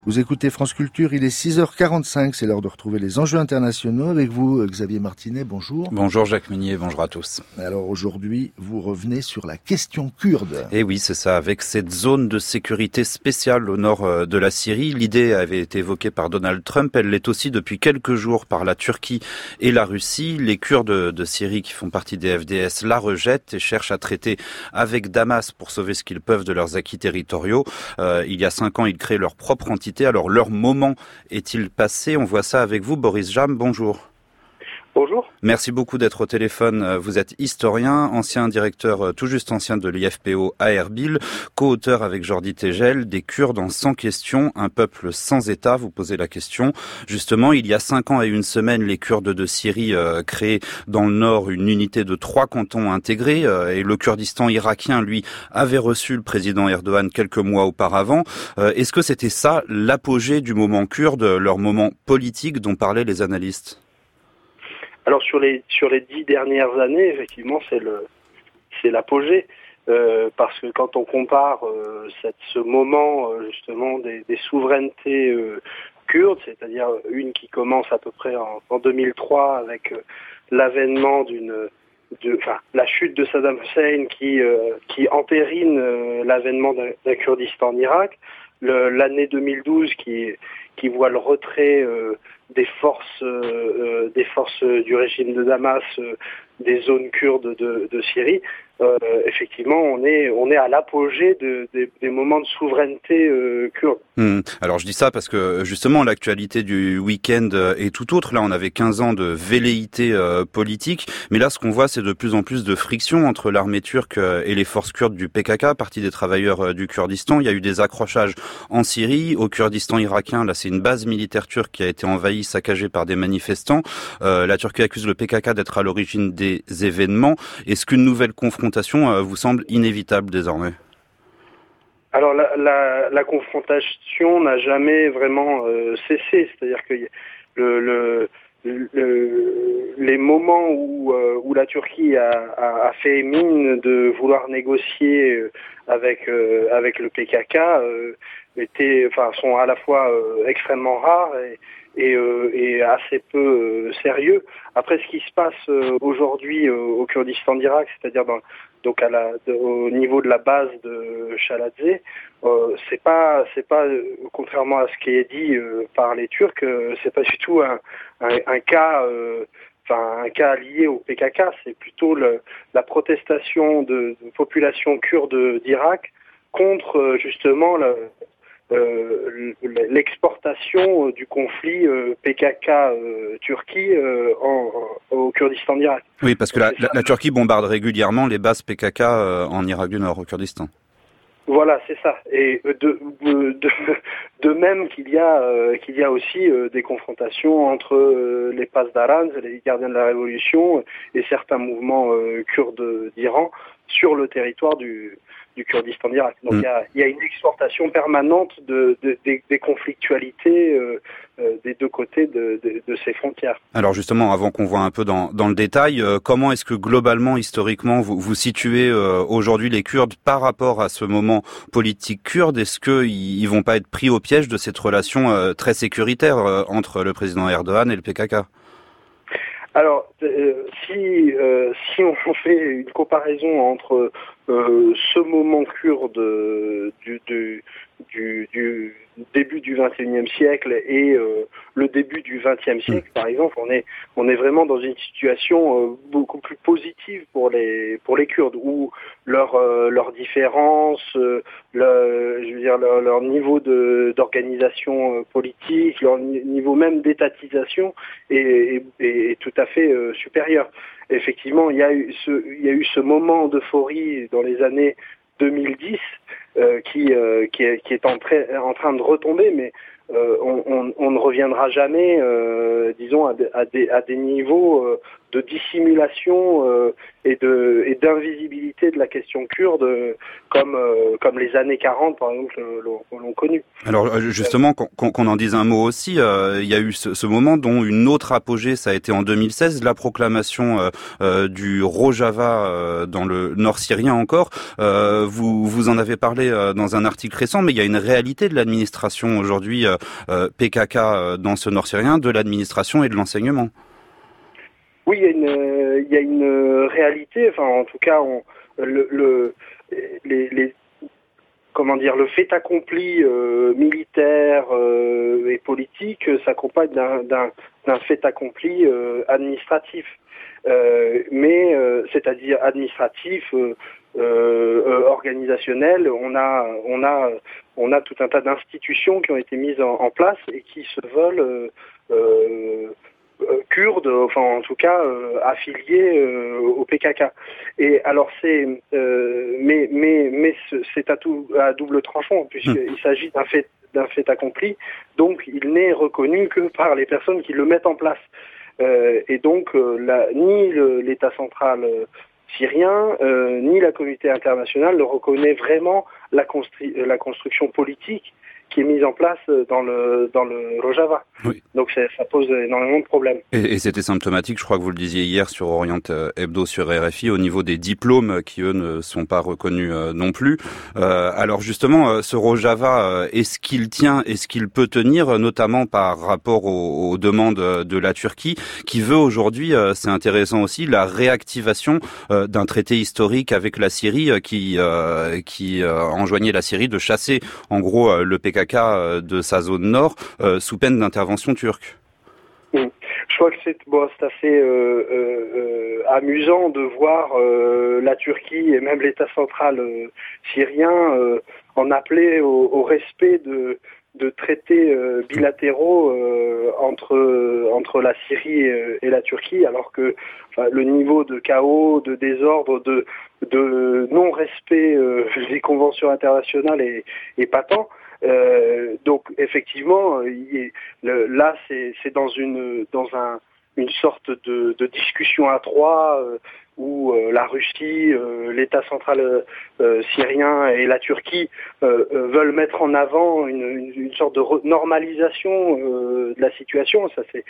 Vous écoutez France Culture, il est 6h45, c'est l'heure de retrouver les enjeux internationaux avec vous, Xavier Martinet, bonjour. Bonjour Jacques Meunier, bonjour à tous. Alors aujourd'hui, vous revenez sur la question kurde. Et oui, c'est ça, avec cette zone de sécurité spéciale au nord de la Syrie. L'idée avait été évoquée par Donald Trump, elle l'est aussi depuis quelques jours par la Turquie et la Russie. Les Kurdes de Syrie qui font partie des FDS la rejettent et cherchent à traiter avec Damas pour sauver ce qu'ils peuvent de leurs acquis territoriaux. Il y a 5 ans, ils créent leur propre entité. Alors, leur moment est-il passé? On voit ça avec vous, Boris Jam, bonjour. Bonjour. Merci beaucoup d'être au téléphone. Vous êtes historien, ancien directeur, tout juste ancien de l'IFPO à Erbil, co-auteur avec Jordi Tegel des Kurdes en 100 questions, un peuple sans État. Vous posez la question. Justement, il y a 5 ans et une semaine, les Kurdes de Syrie créaient dans le nord une unité de 3 cantons intégrés et le Kurdistan irakien, lui, avait reçu le président Erdogan quelques mois auparavant. Est-ce que c'était ça l'apogée du moment kurde, leur moment politique dont parlaient les analystes? Alors sur les 10 dernières années, effectivement, c'est l'apogée, parce que quand on compare ce moment justement des souverainetés kurdes, c'est-à-dire une qui commence à peu près en 2003 avec l'avènement la chute de Saddam Hussein qui entérine l'avènement d'un Kurdistan en Irak, l'année 2012 qui voit le retrait des forces du régime de Damas des zones kurdes de Syrie. Effectivement, on est à l'apogée des moments de souveraineté kurde. Alors je dis ça parce que justement l'actualité du week-end est tout autre. Là, on avait 15 ans de velléité politique, mais là, ce qu'on voit, c'est de plus en plus de friction entre l'armée turque et les forces kurdes du PKK, Parti des travailleurs du Kurdistan. Il y a eu des accrochages en Syrie, au Kurdistan irakien. Là, c'est une base militaire turque qui a été envahie, saccagée par des manifestants. La Turquie accuse le PKK d'être à l'origine des événements. Est-ce qu'une nouvelle confrontation vous semble inévitable désormais? Alors la confrontation n'a jamais vraiment cessé, c'est-à-dire que les moments où la Turquie a fait mine de vouloir négocier avec le PKK sont à la fois extrêmement rares et assez peu sérieux. Après, ce qui se passe aujourd'hui au Kurdistan d'Irak, c'est-à-dire au niveau de la base de Chaladze, c'est pas contrairement à ce qui est dit par les Turcs, c'est pas du tout un cas lié au PKK. C'est plutôt la protestation de population kurde d'Irak contre justement l'exportation du conflit PKK-Turquie au Kurdistan d'Irak. Oui, parce que la Turquie bombarde régulièrement les bases PKK en Irak du Nord, au Kurdistan. Voilà, c'est ça. Et de même qu'il y a aussi des confrontations entre les Pasdaran, les gardiens de la révolution, et certains mouvements kurdes d'Iran sur le territoire du Kurdistan d'Irak. Donc il y a une exportation permanente des conflictualités des deux côtés de ces frontières. Alors justement, avant qu'on voit un peu dans le détail, comment est-ce que globalement, historiquement, vous situez aujourd'hui les Kurdes par rapport à ce moment politique kurde? Est-ce qu'ils vont pas être pris au piège de cette relation très sécuritaire entre le président Erdogan et le PKK? Alors, si on fait une comparaison entre ce moment kurde du début du XXIe siècle et le début du XXe siècle, par exemple, on est vraiment dans une situation beaucoup plus positive pour les Kurdes, où leurs différences, leur niveau d'organisation politique, leur niveau même d'étatisation est tout à fait supérieur. Effectivement, il y a eu ce moment d'euphorie dans les années 2010 qui est en train de retomber, mais on ne reviendra jamais, disons, à des niveaux de dissimulation et d'invisibilité de la question kurde comme les années 40 par exemple l'ont connu. Alors justement, qu'on en dise un mot aussi, il y a eu ce moment dont une autre apogée, ça a été en 2016, la proclamation du Rojava dans le nord syrien encore. Vous en avez parlé parlé dans un article récent, mais il y a une réalité de l'administration aujourd'hui PKK dans ce nord syrien, de l'administration et de l'enseignement. Oui, il y a une réalité. Enfin, en tout cas, le fait accompli militaire et politique s'accompagne d'un fait accompli administratif. Mais c'est-à-dire administratif, organisationnel. On a tout un tas d'institutions qui ont été mises en place et qui se veulent kurdes, enfin en tout cas affiliés au PKK. Et alors mais c'est à double tranchant puisqu'il s'agit d'un fait accompli, donc il n'est reconnu que par les personnes qui le mettent en place. Et donc ni l'État central syrien ni la communauté internationale ne reconnaît vraiment la construction politique qui est mise en place dans le Rojava. Oui. Donc ça pose énormément de problèmes. Et c'était symptomatique, je crois que vous le disiez hier sur Orient Hebdo sur RFI, au niveau des diplômes qui eux ne sont pas reconnus non plus. Alors justement, ce Rojava, est-ce qu'il tient, est-ce qu'il peut tenir, notamment par rapport aux demandes de la Turquie, qui veut aujourd'hui, c'est intéressant aussi, la réactivation d'un traité historique avec la Syrie qui enjoignait la Syrie de chasser en gros le PKK de sa zone nord sous peine d'intervention turque. Je crois que c'est assez amusant de voir la Turquie et même l'État central syrien en appeler au respect de traités bilatéraux entre la Syrie et la Turquie, alors que le niveau de chaos, de désordre, de non-respect des conventions internationales est patent. Donc effectivement, là c'est dans une sorte de discussion à trois où la Russie, l'État central syrien et la Turquie veulent mettre en avant une sorte de normalisation de la situation. Ça c'est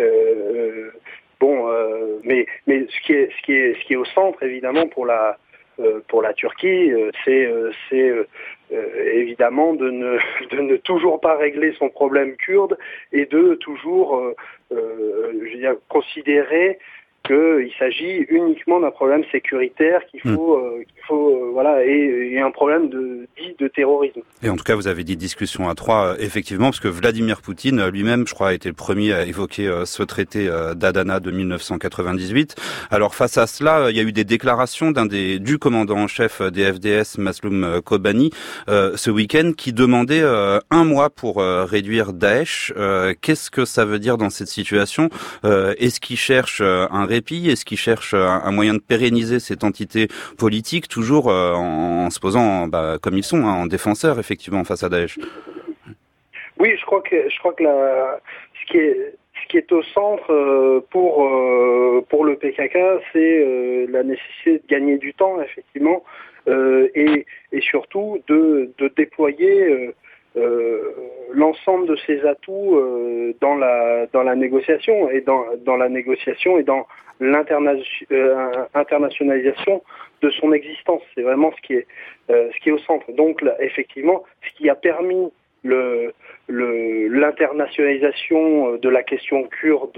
mais ce qui est au centre évidemment pour la Turquie, c'est évidemment de ne toujours pas régler son problème kurde et de toujours considérer qu'il s'agit uniquement d'un problème sécuritaire qu'il faut et un problème dit de terrorisme. Et en tout cas, vous avez dit discussion à trois, effectivement, parce que Vladimir Poutine lui-même, je crois, a été le premier à évoquer ce traité d'Adana de 1998. Alors face à cela, il y a eu des déclarations du commandant en chef des FDS, Masloum Kobani, ce week-end, qui demandait 1 mois pour réduire Daesh. Qu'est-ce que ça veut dire dans cette situation? Est-ce qu'il cherche un répit? Est-ce qu'il cherche un moyen de pérenniser cette entité politique, toujours en se posant comme ils sont, en défenseurs, effectivement, face à Daesh? Oui, je crois que ce qui est au centre pour le PKK, c'est la nécessité de gagner du temps, effectivement, et surtout de déployer l'ensemble de ses atouts dans la négociation et dans l'internationalisation de son existence. C'est vraiment ce qui est au centre. Donc là, effectivement, ce qui a permis l'internationalisation de la question kurde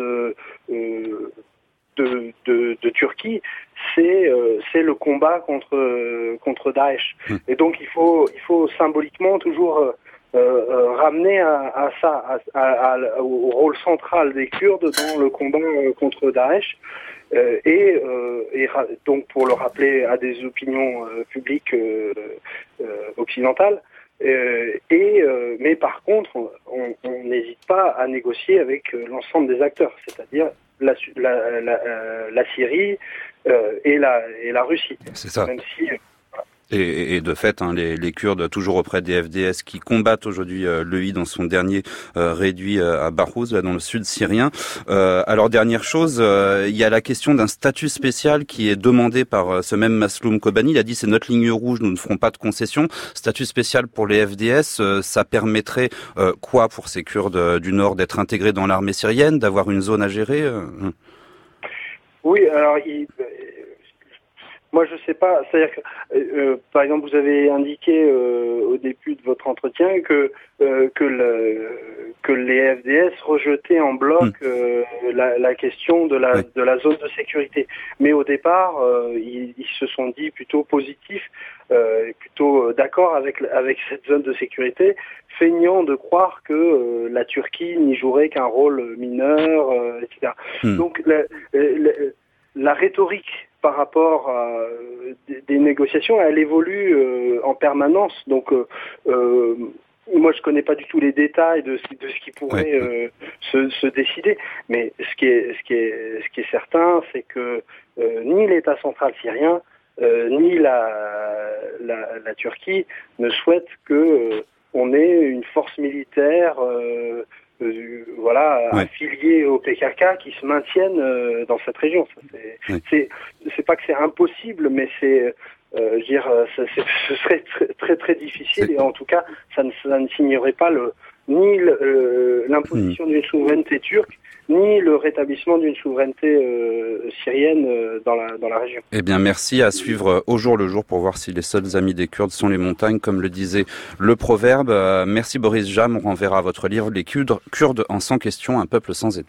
de Turquie, c'est le combat contre Daesh. Et donc il faut symboliquement toujours ramener à ça, au rôle central des Kurdes dans le combat contre Daesh, et donc pour le rappeler à des opinions publiques occidentales. Mais par contre, on n'hésite pas à négocier avec l'ensemble des acteurs, c'est-à-dire la Syrie et la Russie. C'est ça. Même si Et de fait, les Kurdes, toujours auprès des FDS, qui combattent aujourd'hui l'EI dans son dernier réduit à Barouz, là, dans le sud syrien. Alors, dernière chose, il y a la question d'un statut spécial qui est demandé par ce même Masloum Kobani. Il a dit, c'est notre ligne rouge, nous ne ferons pas de concessions. Statut spécial pour les FDS, ça permettrait quoi pour ces Kurdes du Nord d'être intégrés dans l'armée syrienne, d'avoir une zone à gérer Oui, alors moi je sais pas. C'est-à-dire que, par exemple, vous avez indiqué au début de votre entretien que les FDS rejetaient en bloc la question de la zone de sécurité. Mais au départ, ils se sont dit plutôt positifs, plutôt d'accord avec cette zone de sécurité, feignant de croire que la Turquie n'y jouerait qu'un rôle mineur, etc. Donc la rhétorique par rapport à des négociations, elle évolue en permanence. Donc moi, je connais pas du tout les détails de ce qui pourrait se décider, mais ce qui est certain, c'est que ni l'État central syrien ni la Turquie ne souhaitent que on ait une force militaire affiliée au PKK qui se maintienne dans cette région. C'est pas que c'est impossible, mais c'est ce serait très très difficile, et en tout cas ça ne signerait pas ni l'imposition d'une souveraineté turque, ni le rétablissement d'une souveraineté syrienne dans la région. Eh bien, merci, à suivre au jour le jour pour voir si les seuls amis des Kurdes sont les montagnes, comme le disait le proverbe. Merci Boris Jam, on renverra votre livre « Les Kurdes en 100 questions, un peuple sans État ».